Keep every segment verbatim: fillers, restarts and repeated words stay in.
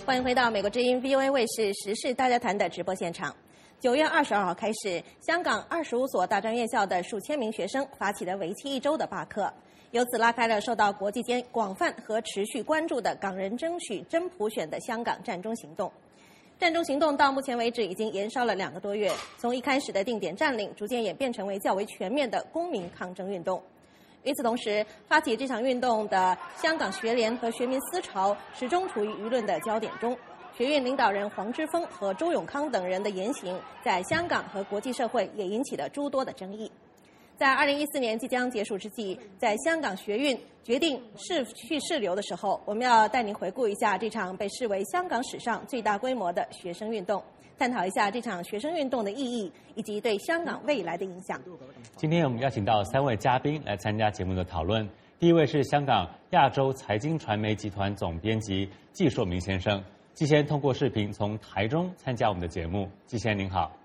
欢迎回到美国之音 V O A 卫视时事大家谈的直播现场。九月二十二号开始，香港二十五所大专院校的数千名学生发起了为期一周的罢课，由此拉开了受到国际间广泛和持续关注的港人争取真普选的香港战中行动。战中行动到目前为止已经延烧了两个多月，从一开始的定点占领，逐渐演变成为较为全面的公民抗争运动。与此同时，发起这场运动的香港学联和学民思潮始终处于舆论的焦点中。学运领导人黄之锋和周永康等人的言行，在香港和国际社会也引起了诸多的争议。在二零一四年即将结束之际，在香港学运决定是去是留的时候，我们要带您回顾一下这场被视为香港史上最大规模的学生运动，探讨一下这场学生运动的意义以及对香港未来的影响。 今天我们邀请到三位嘉宾来参加节目的讨论。第一位是香港亚洲财经传媒集团总编辑季硕明先生，季先通过视频从台中参加我们的节目。季先您好。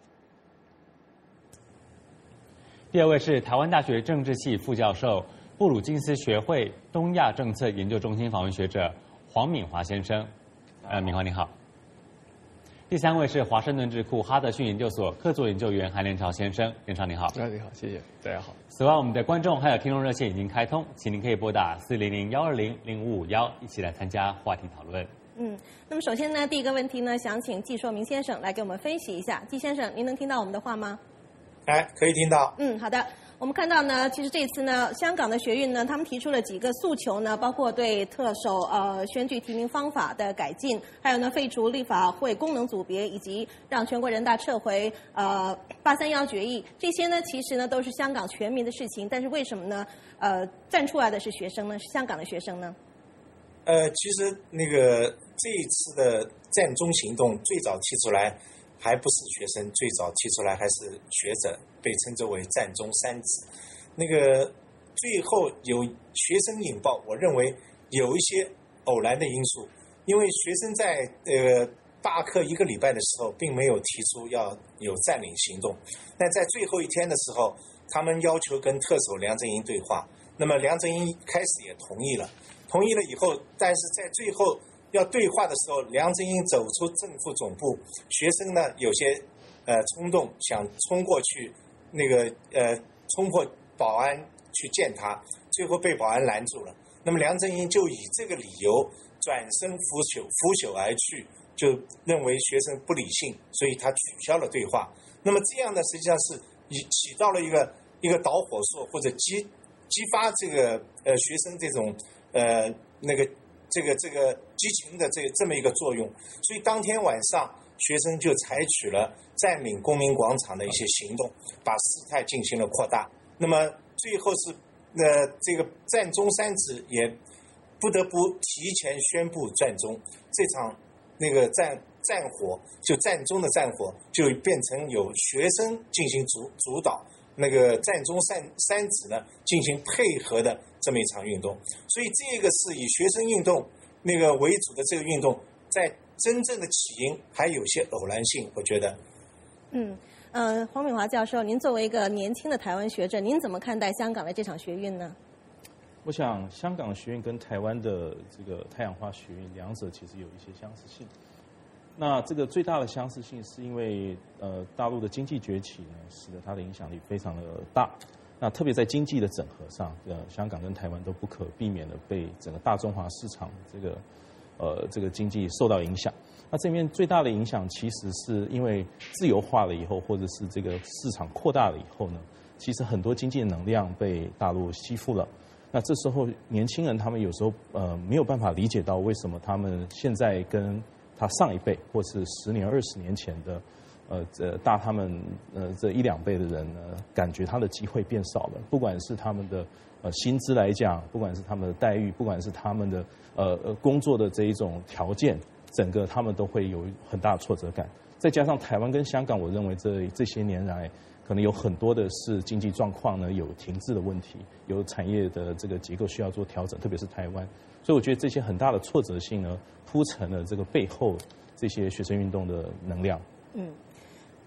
第二位是台湾大学政治系副教授、布鲁金斯学会东亚政策研究中心访问学者黄敏华先生。呃，敏华你好。第三位是华盛顿智库哈德逊研究所客座研究员韩连朝先生，连朝你好。 啊，你好，谢谢，大家好。 此外，我们的观众还有听众热线已经开通，请您可以拨打四零零幺二零零五五幺，一起来参加话题讨论。 嗯，那么首先呢，第一个问题呢，想请季硕明先生来给我们分析一下。季先生，您能听到我们的话吗？ 哎，可以听到。 嗯，好的。我们看到呢，其实这次呢，香港的学运呢，他们提出了几个诉求呢，包括对特首呃选举提名方法的改进，还有呢废除立法会功能组别，以及让全国人大撤回呃八三幺决议。这些呢，其实呢都是香港全民的事情，但是为什么呢？呃，站出来的是学生呢？是香港的学生呢？ 呃，其实那个这一次的战中行动最早提出来还不是学生，最早提出来还是学者，被称之为战中三子。那个最后有学生引爆，我认为有一些偶然的因素，因为学生在呃罢课一个礼拜的时候，并没有提出要有占领行动。但在最后一天的时候，他们要求跟特首梁振英对话，那么梁振英开始也同意了。同意了以后，但是在最后要对话的时候，梁振英走出政府总部，学生呢有些呃冲动，想冲过去，那个呃冲破保安去见他，最后被保安拦住了。那么梁振英就以这个理由转身拂袖拂袖而去，就认为学生不理性，所以他取消了对话。那么这样呢，实际上是起到了一个一个导火索，或者激激发这个呃学生这种呃那个这个这个激情的这这么一个作用。所以当天晚上学生就采取了占领公民广场的一些行动，把事态进行了扩大。那么最后是呃这个战中三子也不得不提前宣布战中，这场那个战战火就战中的战火就变成有学生进行主主导，那个战中三三子呢进行配合的这么一场运动。所以这个是以学生运动那个为主的这个运动，在真正的起因还有些偶然性，我觉得。 嗯呃，黄敏华教授，您作为一个年轻的台湾学者，您怎么看待香港的这场学运呢？ 我想香港学运跟台湾的这个太阳花学运两者其实有一些相似性。那这个最大的相似性是因为呃大陆的经济崛起呢，使得它的影响力非常的大。那特别在经济的整合上，呃，香港跟台湾都不可避免的被整个大中华市场这个呃这个经济受到影响。那这面最大的影响其实是因为自由化了以后，或者是这个市场扩大了以后呢，其实很多经济能量被大陆吸附了。那这时候年轻人他们有时候呃没有办法理解到为什么他们现在跟他上一辈或是十年二十年前的呃这大他们呃这一两倍的人呢，感觉他的机会变少了，不管是他们的呃薪资来讲，不管是他们的待遇，不管是他们的呃呃工作的这一种条件，整个他们都会有很大的挫折感。再加上台湾跟香港，我认为这这些年来可能有很多的是经济状况呢有停滞的问题，有产业的这个结构需要做调整，特别是台湾。所以我觉得这些很大的挫折性呢，铺成了这个背后这些学生运动的能量。 嗯。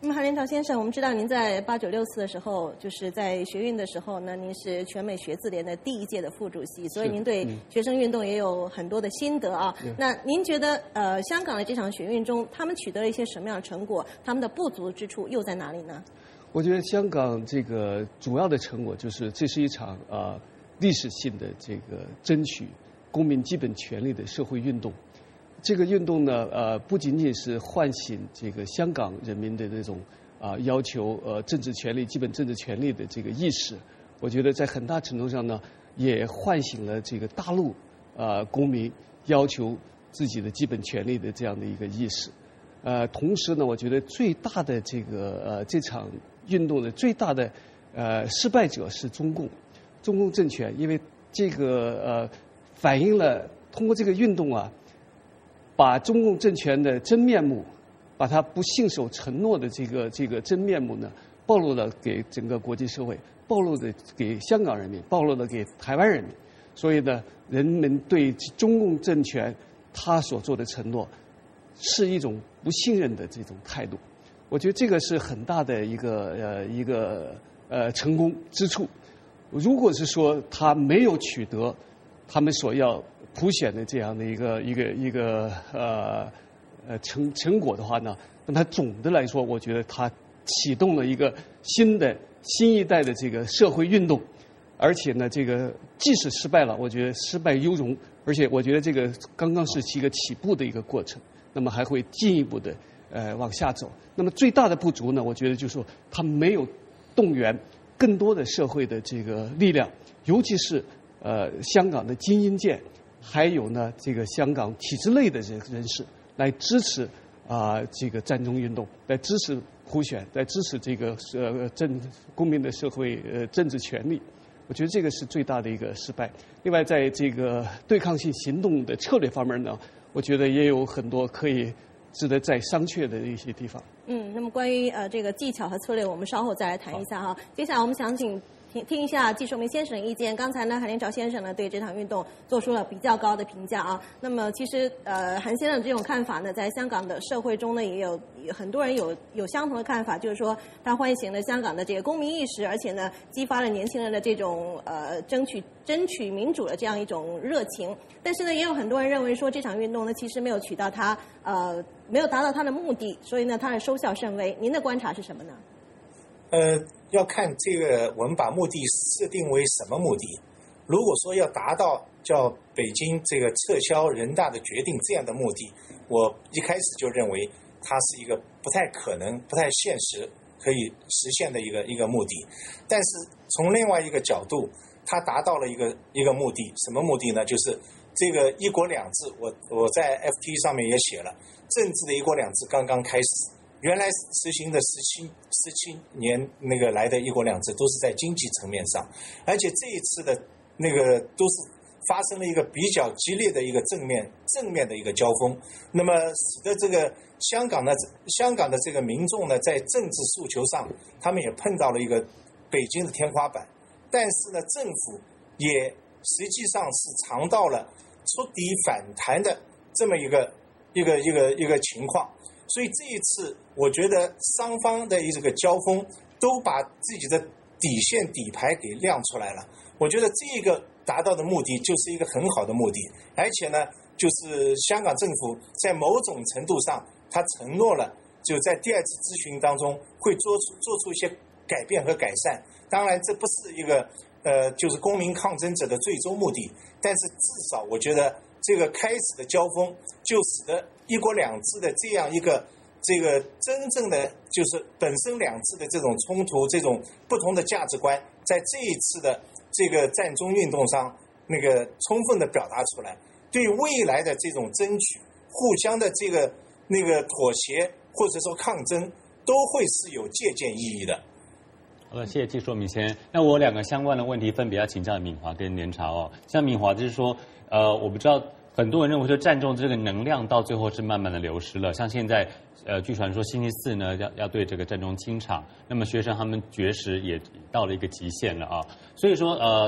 那么韩连朝先生，我们知道您在八九六四的时候，就是在学运的时候呢，您是全美学字联的第一届的副主席，所以您对学生运动也有很多的心得啊。嗯、那您觉得呃，香港的这场学运中，他们取得了一些什么样的成果？他们的不足之处又在哪里呢？ 我觉得香港这个主要的成果就是这是一场呃历史性的这个争取公民基本权利的社会运动。这个运动呢，呃，不仅仅是唤醒这个香港人民的那种啊、呃、要求呃政治权利、基本政治权利的这个意识，我觉得在很大程度上呢，也唤醒了这个大陆呃公民要求自己的基本权利的这样的一个意识。呃，同时呢，我觉得最大的这个呃这场运动的最大的呃失败者是中共，中共政权，因为这个呃反映了通过这个运动啊。把中共政权的真面目，把他不信守承诺的这个这个真面目呢，暴露了给整个国际社会，暴露了给香港人民，暴露了给台湾人民。所以呢，人们对中共政权他所做的承诺，是一种不信任的这种态度。我觉得这个是很大的一个呃一个呃成功之处。如果是说他没有取得他们所要普选的这样的一个一个一个呃呃成成果的话呢，那么它总的来说，我觉得它启动了一个新的新一代的这个社会运动，而且呢，这个即使失败了，我觉得失败犹荣，而且我觉得这个刚刚是一个起步的一个过程，那么还会进一步的呃往下走。那么最大的不足呢，我觉得就是说它没有动员更多的社会的这个力量，尤其是呃香港的精英界。还有呢，这个香港体制内的人人士来支持啊、呃、这个战中运动，来支持普选，来支持这个呃政公民的社会呃政治权利。我觉得这个是最大的一个失败。另外，在这个对抗性行动的策略方面呢，我觉得也有很多可以值得再商榷的一些地方。 嗯，那么关于呃这个技巧和策略，我们稍后再来谈一下哈。接下来我们想请。听听一下季寿明先生的意见。刚才呢，韩连朝先生呢对这场运动做出了比较高的评价啊。那么其实呃，韩先生的这种看法呢，在香港的社会中呢，也有很多人有有相同的看法，就是说它唤醒了香港的这个公民意识，而且呢，激发了年轻人的这种呃争取争取民主的这样一种热情。但是呢，也有很多人认为说这场运动呢，其实没有取到它呃没有达到它的目的，所以呢，它是收效甚微。您的观察是什么呢？ 呃，要看这个我们把目的设定为什么目的。如果说要达到叫北京这个撤销人大的决定这样的目的，我一开始就认为它是一个不太可能、不太现实可以实现的一个一个目的。但是从另外一个角度，它达到了一个一个目的，什么目的呢？就是这个一国两制，我我在 F T 上面也写了，政治的一国两制刚刚开始。原来实行的十七十七年那个来的一国两制都是在经济层面上，而且这一次的那个都是发生了一个比较激烈的一个正面正面的一个交锋，那么使得这个香港的香港的这个民众呢，在政治诉求上，他们也碰到了一个北京的天花板，但是呢，政府也实际上是尝到了触底反弹的这么一个一个一个一个情况。所以这一次，我觉得双方的这个交锋都把自己的底线底牌给亮出来了。我觉得这个达到的目的就是一个很好的目的，而且呢，就是香港政府在某种程度上，他承诺了，就在第二次咨询当中会做出做出一些改变和改善。当然，这不是一个呃，就是公民抗争者的最终目的，但是至少我觉得这个开始的交锋，就使得一国两制的这样一个这个真正的就是本身两制的这种冲突，这种不同的价值观，在这一次的这个战中运动上，那个充分的表达出来，对未来的这种争取、互相的这个那个妥协或者说抗争，都会是有借鉴意义的。 好的，谢谢季寿明先生。那我两个相关的问题分别要请教敏华跟连朝哦。像敏华就是说，呃，我不知道。很多人认为说战中这个能量到最后是慢慢的流失了，像现在，呃，据传说星期四呢要要对这个战中清场，那么学生他们绝食也到了一个极限了啊，所以说呃，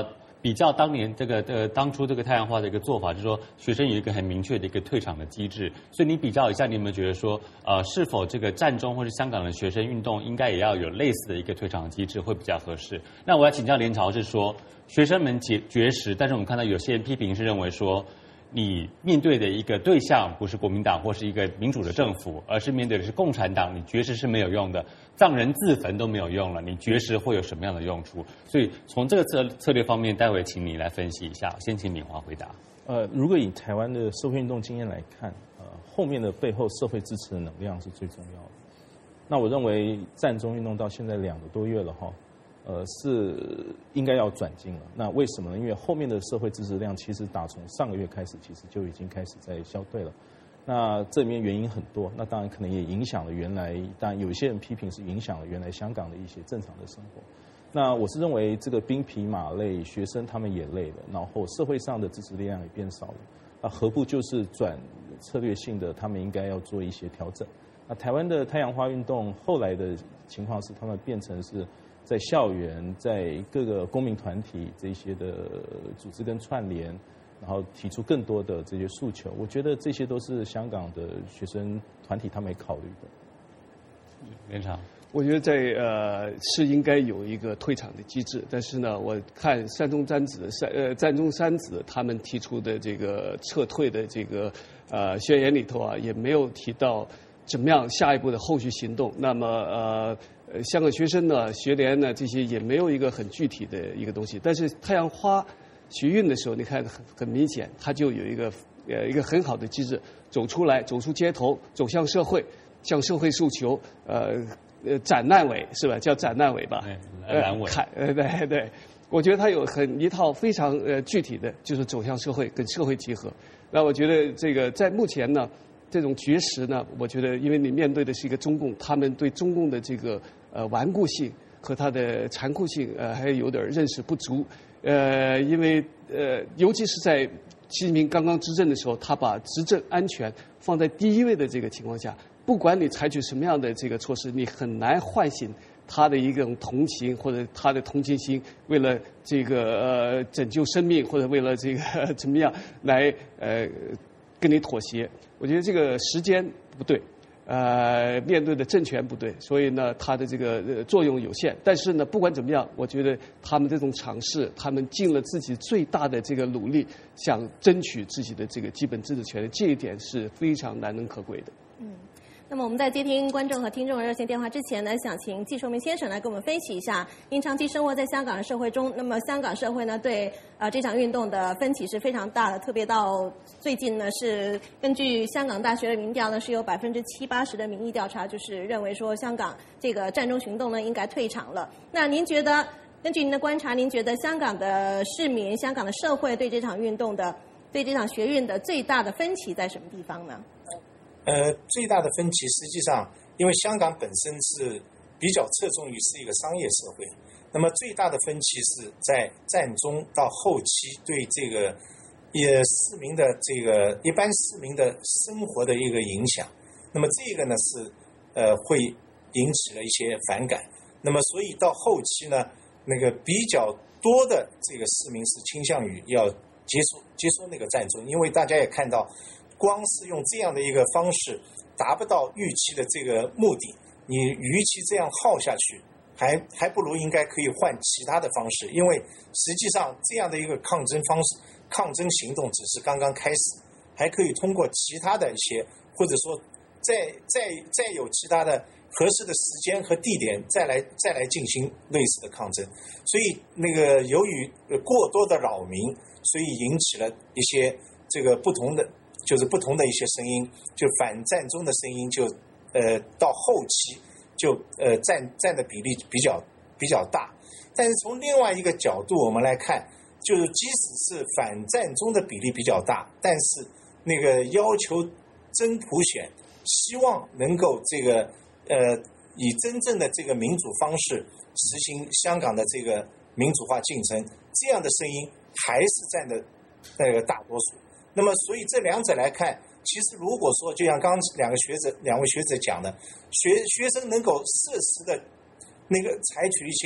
比较当年这个呃当初这个太阳花的一个做法，就是说学生有一个很明确的一个退场的机制，所以你比较一下，你有没有觉得说呃是否这个战中或是香港的学生运动应该也要有类似的一个退场的机制会比较合适？那我要请教联潮是说，学生们绝绝食，但是我们看到有些人批评是认为说，你面对的一个对象不是国民党或是一个民主的政府，而是面对的是共产党，你绝食是没有用的，藏人自焚都没有用了，你绝食会有什么样的用处？所以从这个策策略方面，待会请你来分析一下。先请敏华回答。 呃，如果以台湾的社会运动经验来看，呃，后面的背后社会支持的能量是最重要的。那我认为战中运动到现在两个多月了哈。呃，是应该要转进了。那为什么呢？因为后面的社会支持量其实打从上个月开始，其实就已经开始在消退了。那这里面原因很多，那当然可能也影响了原来，当然有一些人批评是影响了原来香港的一些正常的生活。那我是认为这个兵疲马累，学生他们也累了，然后社会上的支持力量也变少了。那何不就是转策略性的，他们应该要做一些调整。那台湾的太阳花运动后来的情况是，他们变成是在校园、在各个公民团体这些的组织跟串联，然后提出更多的这些诉求。我觉得这些都是香港的学生团体他们也考虑的。 联潮， 我觉得在呃是应该有一个退场的机制，但是呢，我看山中三子、山呃战中三子他们提出的这个撤退的这个呃宣言里头啊，也没有提到怎么样下一步的后续行动。那么呃。呃，香港学生呢、学联呢，这些也没有一个很具体的一个东西。但是太阳花学运的时候，你看很很明显，它就有一个呃一个很好的机制，走出来，走出街头，走向社会，向社会诉求，呃呃斩烂尾是吧？叫斩烂尾吧？ 呃，烂尾。 呃，对对，我觉得它有很一套非常呃具体的，就是走向社会，跟社会结合。那我觉得这个在目前呢。这种绝食呢，我觉得，因为你面对的是一个中共，他们对中共的这个呃顽固性和它的残酷性，呃，还有点认识不足。呃，因为呃，尤其是在习近平刚刚执政的时候，他把执政安全放在第一位的这个情况下，不管你采取什么样的这个措施，你很难唤醒他的一种同情或者他的同情心，为了这个呃拯救生命或者为了这个怎么样来呃跟你妥协。我觉得这个时间不对，呃，面对的政权不对，所以呢，它的这个呃作用有限。但是呢，不管怎么样，我觉得他们这种尝试，他们尽了自己最大的这个努力，想争取自己的这个基本自治权利，这一点是非常难能可贵的。 嗯。那么我们在接听观众和听众的热线电话之前呢，想请季寿明先生来给我们分析一下，您长期生活在香港的社会中，那么香港社会呢对呃这场运动的分歧是非常大的，特别到最近呢是根据香港大学的民调呢是有百分之七八十的民意调查，就是认为说香港这个战中行动呢应该退场了。那您觉得，根据您的观察，您觉得香港的市民、香港的社会对这场运动的、对这场学运的最大的分歧在什么地方呢？ 呃，最大的分歧实际上，因为香港本身是比较侧重于是一个商业社会，那么最大的分歧是在战中到后期对这个也市民的这个一般市民的生活的一个影响，那么这个呢是呃会引起了一些反感，那么所以到后期呢，那个比较多的这个市民是倾向于要接受接受那个战中，因为大家也看到。光是用这样的一个方式达不到预期的这个目的，你与其这样耗下去，还还不如应该可以换其他的方式，因为实际上这样的一个抗争方式、抗争行动只是刚刚开始，还可以通过其他的一些，或者说再再再有其他的合适的时间和地点再来再来进行类似的抗争，所以那个由于过多的扰民，所以引起了一些这个不同的。就是不同的一些声音，就反战中的声音就，呃，到后期就呃占占的比例比较比较大。但是从另外一个角度我们来看，就是即使是反战中的比例比较大，但是那个要求真普选，希望能够这个呃以真正的这个民主方式实行香港的这个民主化进程，这样的声音还是占的那个大多数。那么，所以这两者来看，其实如果说，就像刚刚两个学者、两位学者讲的，学学生能够适时的，那个采取一些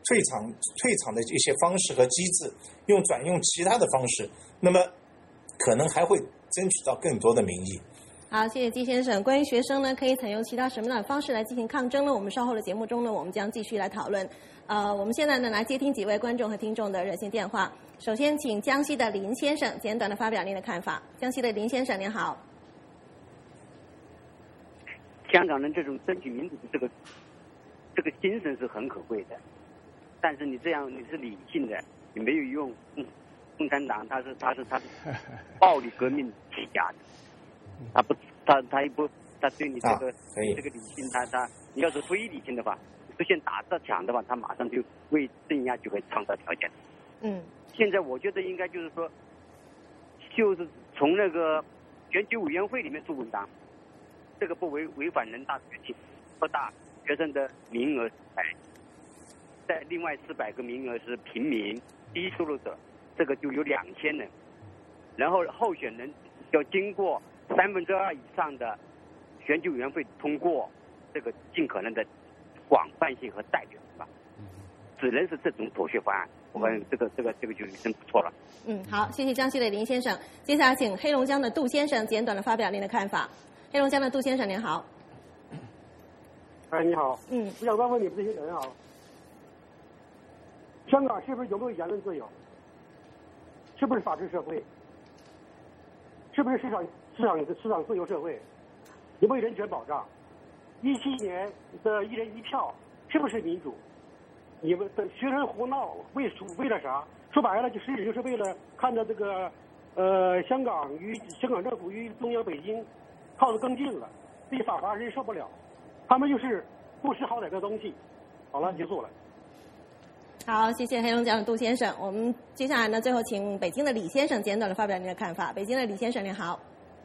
退场退场的一些方式和机制，用转用其他的方式，那么可能还会争取到更多的民意。 好，谢谢季先生。关于学生呢，可以采用其他什么样的方式来进行抗争呢？我们稍后的节目中呢，我们将继续来讨论。呃，我们现在呢来接听几位观众和听众的热线电话。首先，请江西的林先生简短的发表您的看法。江西的林先生，您好。 香港人这种争取民主的这个这个精神是很可贵的，但是你这样你是理性的，你没有用。嗯，共产党他是他是他是暴力革命起家的。他不，他他一不，他对你这个、啊、这个理性，他他，你要是非理性的话，出现打砸抢的话，他马上就为镇压就会创造条件。 嗯， 现在我觉得应该就是说，就是从那个选举委员会里面出文章，这个不违违反人大决定，扩大学生的名额哎，在另外四百个名额是平民低收入者，这个就有两千人，然后候选人要经过三分之二以上的选举委员会通过，这个尽可能的广泛性和代表性吧，只能是这种妥协方案。我感觉这个这个这个就真不错了。 嗯，好，谢谢江西的林先生。接下来请黑龙江的杜先生简短的发表您的看法。黑龙江的杜先生您好。 哎，你好。 嗯， 我想问问你们这些人啊，香港是不是有没有言论自由？是不是法治社会？是不是市场市场市场自由社会？有没有人权保障？一七年的一人一票是不是民主？你们的学生胡闹为为了啥？说白了，就实质就是为了看到这个呃香港与香港政府与中央北京靠得更近了，这些法华人受不了，他们就是不识好歹的东西。好了，结束了。 好，谢谢黑龙江的杜先生。我们接下来呢，最后请北京的李先生简短的发表您的看法。北京的李先生您好。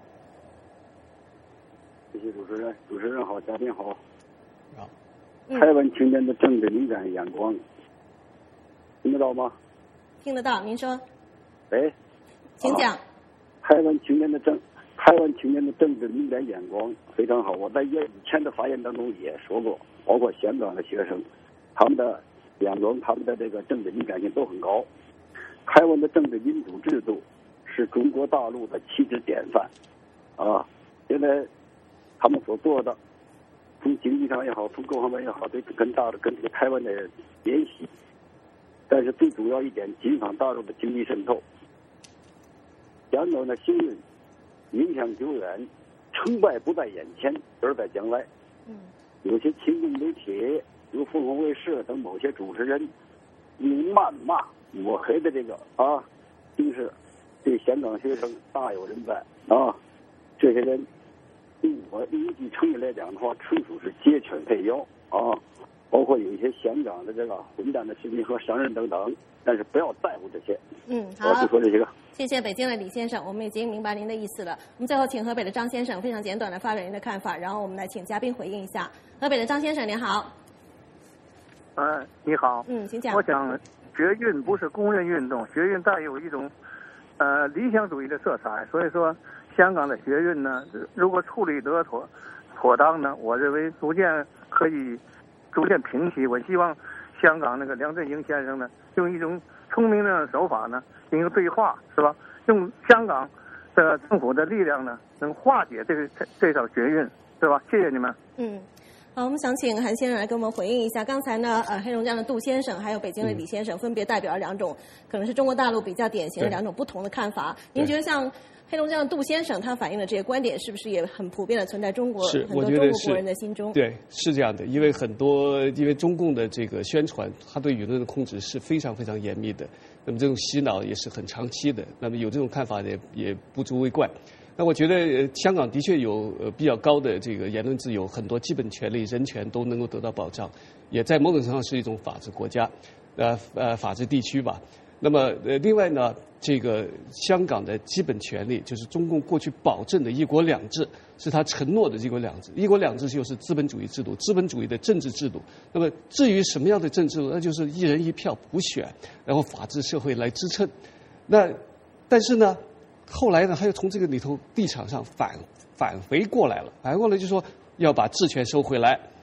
谢谢主持人，主持人好，嘉宾好。 好。 台湾青年的政治敏感眼光，听得到吗？ 听得到，您说。 喂。 请讲。 台湾青年的政，台湾青年的政治敏感眼光非常好。我在以前的发言当中也说过，包括香港的学生，他们的眼光，他们的这个政治敏感性都很高。台湾的政治民主制度是中国大陆的旗帜典范啊！现在他们所做的，从经济上也好，从各方面也好，对跟大陆跟这个台湾的联系。但是最主要一点，紧防大陆的经济渗透。香港的幸运影响久远，成败不在眼前，而在将来。 嗯， 有些亲共媒体，如凤凰卫视等某些主持人，用谩骂、抹黑的这个啊，形式对香港学生大有人在啊。这些人，用我用一句成语来讲的话，纯属是借犬配妖啊。包括有一些香港的这个混蛋的市民和商人等等，但是不要在乎这些。 嗯，好。 我就说这些个。 谢谢北京的李先生，我们已经明白您的意思了。我们最后请河北的张先生非常简短的发表您的看法，然后我们来请嘉宾回应一下。河北的张先生您好。 呃，你好。 嗯，请讲。 我想学运不是工人运动，学运带有一种呃理想主义的色彩，所以说香港的学运呢，如果处理得妥妥当呢，我认为逐渐可以逐渐平息。我希望香港那个梁振英先生呢，用一种聪明的手法呢，进行对话，是吧？用香港的政府的力量呢，能化解这个这这场学运，是吧？谢谢你们。 嗯。好，我们想请韩先生来给我们回应一下。刚才呢，呃，黑龙江的杜先生还有北京的李先生，分别代表了两种，可能是中国大陆比较典型的两种不同的看法。您觉得像黑龙江的杜先生他反映的这些观点，是不是也很普遍的存在中国是很多中国国人的心中？ 对，是这样的。因为很多，因为中共的这个宣传，他对舆论的控制是非常非常严密的。那么这种洗脑也是很长期的。那么有这种看法也也不足为怪。那我觉得、呃、香港的确有呃比较高的这个言论自由，很多基本权利、人权都能够得到保障，也在某种程度上是一种法治国家，呃呃法治地区吧。那么呃另外呢，这个香港的基本权利就是中共过去保证的一国两制，是他承诺的一国两制。一国两制就是资本主义制度，资本主义的政治制度。那么至于什么样的政治制度，那就是一人一票普选，然后法治社会来支撑。那但是呢？后来呢，他又从这个里头立场上返返回过来了，返回过来就说要把治权收回来，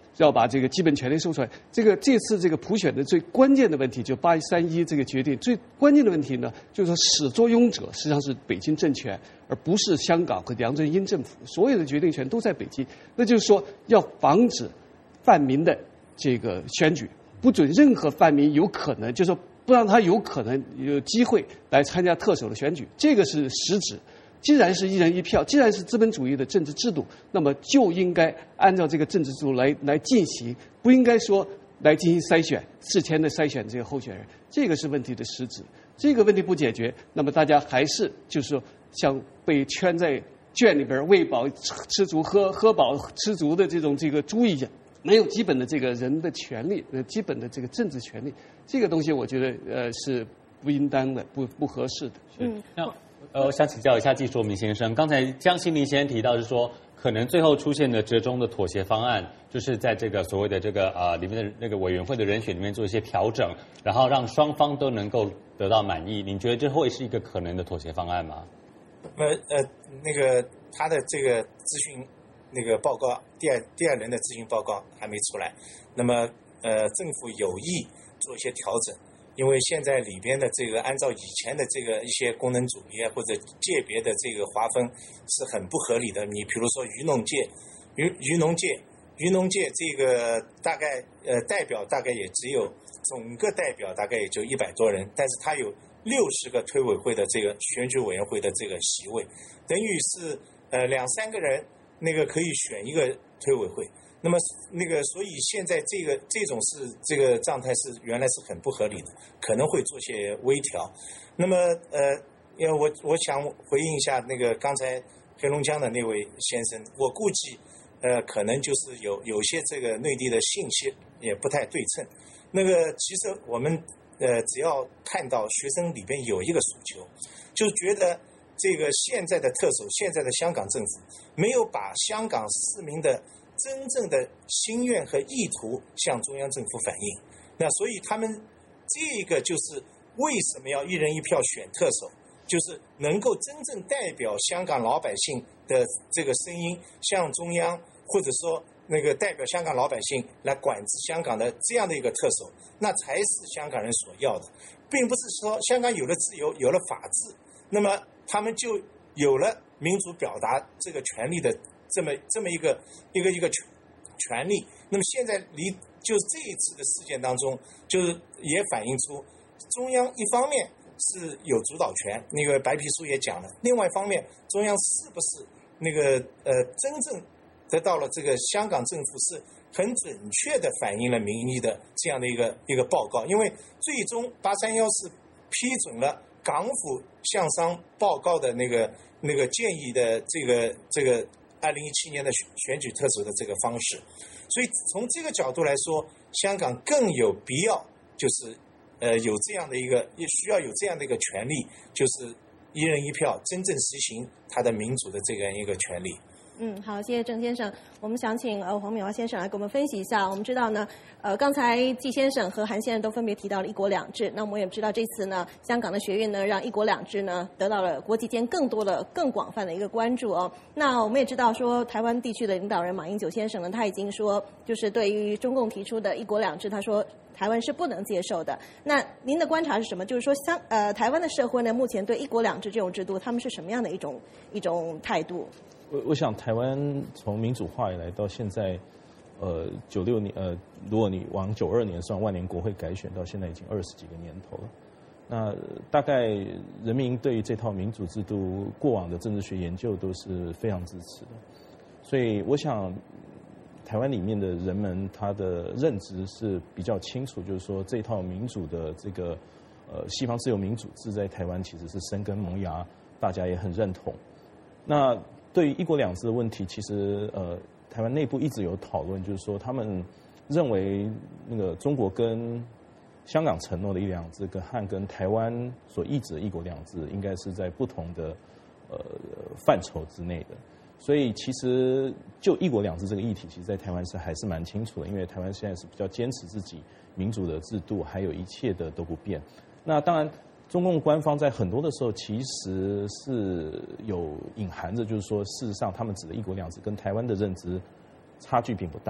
要把这个基本权利收出来。这个这次这个普选的最关键的问题，就八三一这个决定最关键的问题呢，就是说始作俑者实际上是北京政权，而不是香港和梁振英政府，所有的决定权都在北京。那就是说要防止泛民的这个选举，不准任何泛民有可能，就是说不让他有可能有机会来参加特首的选举，这个是实质。既然是一人一票，既然是资本主义的政治制度，那么就应该按照这个政治制度来来进行，不应该说来进行筛选，事前的筛选这个候选人，这个是问题的实质。这个问题不解决，那么大家还是就是说像被圈在圈里边喂饱吃足喝喝饱吃足的这种这个猪一样，没有基本的这个人的权利，呃，基本的这个政治权利，这个东西我觉得呃是不应当的，不不合适的。 嗯，那呃，我想请教一下季硕明先生，刚才江新林先生提到是说，可能最后出现的折中的妥协方案，就是在这个所谓的这个呃里面的那个委员会的人选里面做一些调整，然后让双方都能够得到满意。您觉得这会是一个可能的妥协方案吗？ 那么呃，那个他的这个咨询那个报告，第二第二轮的咨询报告还没出来，那么呃，政府有意做一些调整。因为现在里边的这个按照以前的这个一些功能组别或者界别的这个划分是很不合理的。你比如说渔农界，渔渔农界，渔农界这个大概呃代表大概也只有总个代表大概也就一百多人，但是他有六十个推委会的这个选举委员会的这个席位，等于是呃两三个人那个可以选一个推委会。那么那个，所以现在这个这种是这个状态是原来是很不合理的，可能会做些微调。那么呃，因为我我想回应一下那个刚才黑龙江的那位先生，我估计呃可能就是有有些这个内地的信息也不太对称。那个其实我们呃只要看到学生里边有一个诉求，就觉得这个现在的特首，现在的香港政府没有把香港市民的真正的心愿和意图向中央政府反映，那所以他们这个就是为什么要一人一票选特首，就是能够真正代表香港老百姓的这个声音向中央，或者说那个代表香港老百姓来管制香港的这样的一个特首，那才是香港人所要的，并不是说香港有了自由，有了法治，那么他们就有了民主表达这个权利的这么这么一个一个一个权权利。那么现在离就是这一次的事件当中，就是也反映出中央一方面是有主导权，那个白皮书也讲了，另外一方面中央是不是那个呃真正得到了这个香港政府是很准确的反映了民意的这样的一个一个报告。因为最终八三一是批准了港府向商报告的那个那个建议的这个这个二零一七年的选举特首的这个方式，所以从这个角度来说，香港更有必要就是呃有这样的一个，也需要有这样的一个权利，就是一人一票，真正实行它的民主的这样一个权利。 嗯，好，谢谢郑先生。我们想请呃黄敏华先生来给我们分析一下。我们知道呢，呃，刚才季先生和韩先生都分别提到了一国两制。那我们也知道这次呢，香港的学运呢，让一国两制呢得到了国际间更多的、更广泛的一个关注哦。那我们也知道说，台湾地区的领导人马英九先生呢，他已经说，就是对于中共提出的一国两制，他说台湾是不能接受的。那您的观察是什么？就是说，香呃台湾的社会呢，目前对一国两制这种制度，他们是什么样的一种一种态度？ 我我想台湾从民主化以来到现在，呃，九六年呃，如果你往九二年算，万年国会改选到现在已经二十几个年头了。那大概人民对于这套民主制度过往的政治学研究都是非常支持的，所以我想台湾里面的人们他的认知是比较清楚，就是说这套民主的这个呃西方自由民主制在台湾其实是生根萌芽，大家也很认同。那对于一国两制的问题，其实呃，台湾内部一直有讨论，就是说他们认为那个中国跟香港承诺的一国两制，跟和跟台湾所意指的一国两制，应该是在不同的呃范畴之内的。所以其实就一国两制这个议题，其实在台湾是还是蛮清楚的，因为台湾现在是比较坚持自己民主的制度，还有一切的都不变。那当然。中共官方在很多的时候其实是有隐含着，就是说，事实上他们指的一国两制跟台湾的认知差距并不大。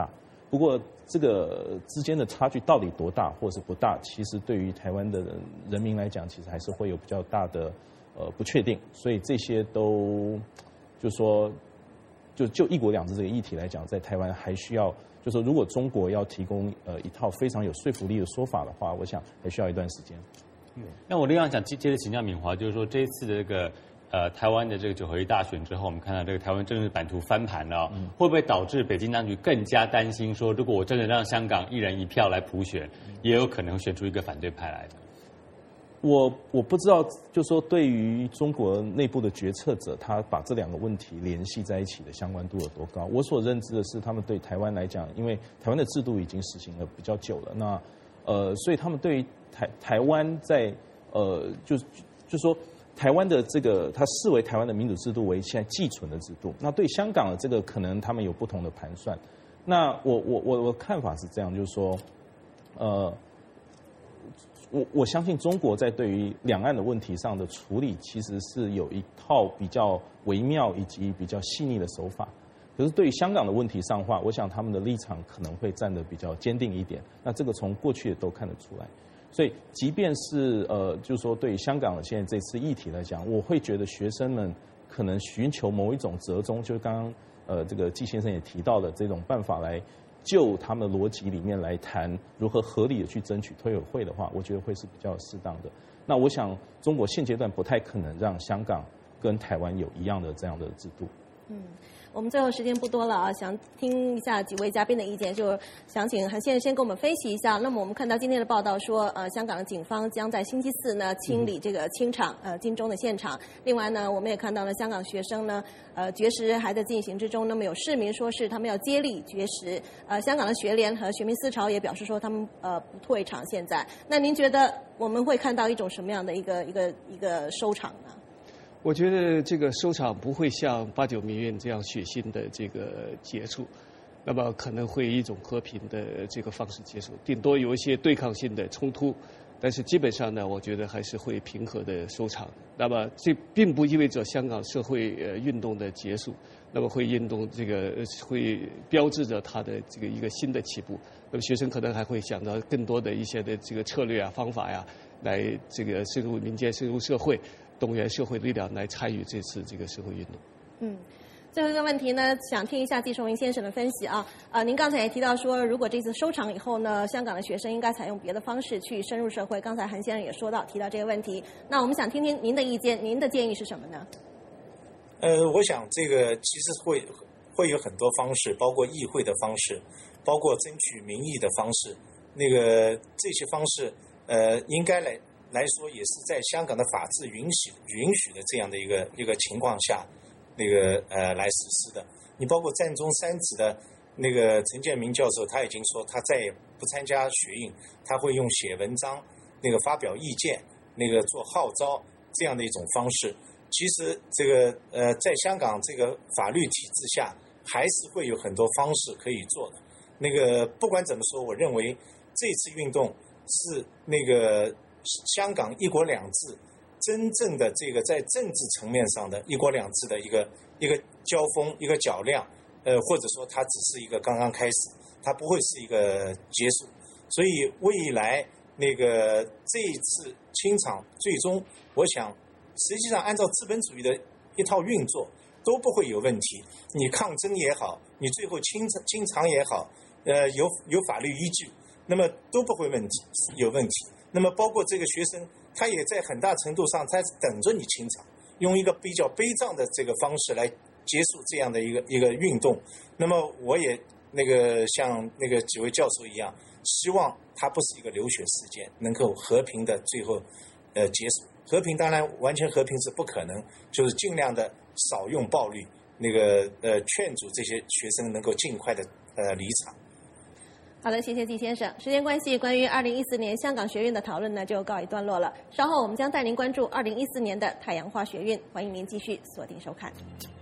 不过这个之间的差距到底多大或是不大，其实对于台湾的人民来讲，其实还是会有比较大的呃不确定。所以这些都就说就就一国两制这个议题来讲，在台湾还需要。就说，如果中国要提供呃一套非常有说服力的说法的话，我想还需要一段时间。 嗯，那我另外想接接着请教敏华，就是说这一次的这个呃台湾的这个九合一大选之后，我们看到这个台湾政治版图翻盘了、哦，嗯、会不会导致北京当局更加担心说，如果我真的让香港一人一票来普选，也有可能选出一个反对派来的？ 我我不知道，就说对于中国内部的决策者，他把这两个问题联系在一起的相关度有多高？我所认知的是，他们对台湾来讲，因为台湾的制度已经实行了比较久了，那呃，所以他们对于台台湾在呃，就就说台湾的这个，他视为台湾的民主制度为现在既存的制度。那对香港的这个，可能他们有不同的盘算。那我我我我看法是这样，就是说，呃。我我相信中国在对于两岸的问题上的处理，其实是有一套比较微妙以及比较细腻的手法。可是对于香港的问题上的话，我想他们的立场可能会站得比较坚定一点。那这个从过去也都看得出来。所以，即便是呃，就是说对于香港的现在这次议题来讲，我会觉得学生们可能寻求某一种折中，就是刚刚呃这个季先生也提到的这种办法来。就他们的逻辑里面来谈如何合理的去争取推委会的话，我觉得会是比较适当的。那我想中国现阶段不太可能让香港跟台湾有一样的这样的制度。 嗯，我们最后时间不多了啊，想听一下几位嘉宾的意见，就想请韩先生先给我们分析一下。那么我们看到今天的报道说，呃，香港的警方将在星期四呢清理这个清场，呃，金钟的现场。另外呢，我们也看到了香港学生呢，呃，绝食还在进行之中。那么有市民说是他们要接力绝食，呃，香港的学联和学民思潮也表示说他们呃不退场。现在，那您觉得我们会看到一种什么样的一个一个一个收场呢？ 我觉得这个收场不会像八九民运这样血腥的这个结束，那么可能会以一种和平的这个方式结束，顶多有一些对抗性的冲突，但是基本上呢，我觉得还是会平和的收场。那么这并不意味着香港社会呃运动的结束，那么会运动这个会标志着它的这个一个新的起步。那么学生可能还会想到更多的一些的这个策略啊、方法呀，来这个深入民间、深入社会。动员社会力量来参与这次这个社会运动。 嗯，最后一个问题呢，想听一下季崇云先生的分析啊。呃，您刚才也提到说，如果这次收场以后呢，香港的学生应该采用别的方式去深入社会。刚才韩先生也说到提到这个问题，那我们想听听您的意见，您的建议是什么呢？ 呃，我想这个其实会会有很多方式，包括议会的方式，包括争取民意的方式。那个这些方式，呃，应该来。来说也是在香港的法治允许允许的这样的一个一个情况下，那个呃来实施的。你包括占中三子的那个陈建明教授，他已经说他再也不参加学运，他会用写文章、那个发表意见、那个做号召这样的一种方式。其实这个呃在香港这个法律体制下，还是会有很多方式可以做的。那个不管怎么说，我认为这次运动是那个。香港一国两制真正的这个在政治层面上的一国两制的一个一个交锋一个较量，呃，或者说它只是一个刚刚开始，它不会是一个结束。所以未来那个这一次清场，最终我想实际上按照资本主义的一套运作都不会有问题。你抗争也好，你最后清清场也好，呃，有有法律依据，那么都不会问题有问题。那么包括这个学生，他也在很大程度上，他等着你清场，用一个比较悲壮的这个方式来结束这样的一个一个运动。那么我也那个像那个几位教授一样，希望它不是一个流血事件，能够和平的最后呃结束。和平当然完全和平是不可能，就是尽量的少用暴力，那个呃劝阻这些学生能够尽快的呃离场。 好的，谢谢季先生。时间关系，关于二零一四年香港学运的讨论呢，就告一段落了。稍后我们将带您关注二零一四年的太阳花学运，欢迎您继续锁定收看。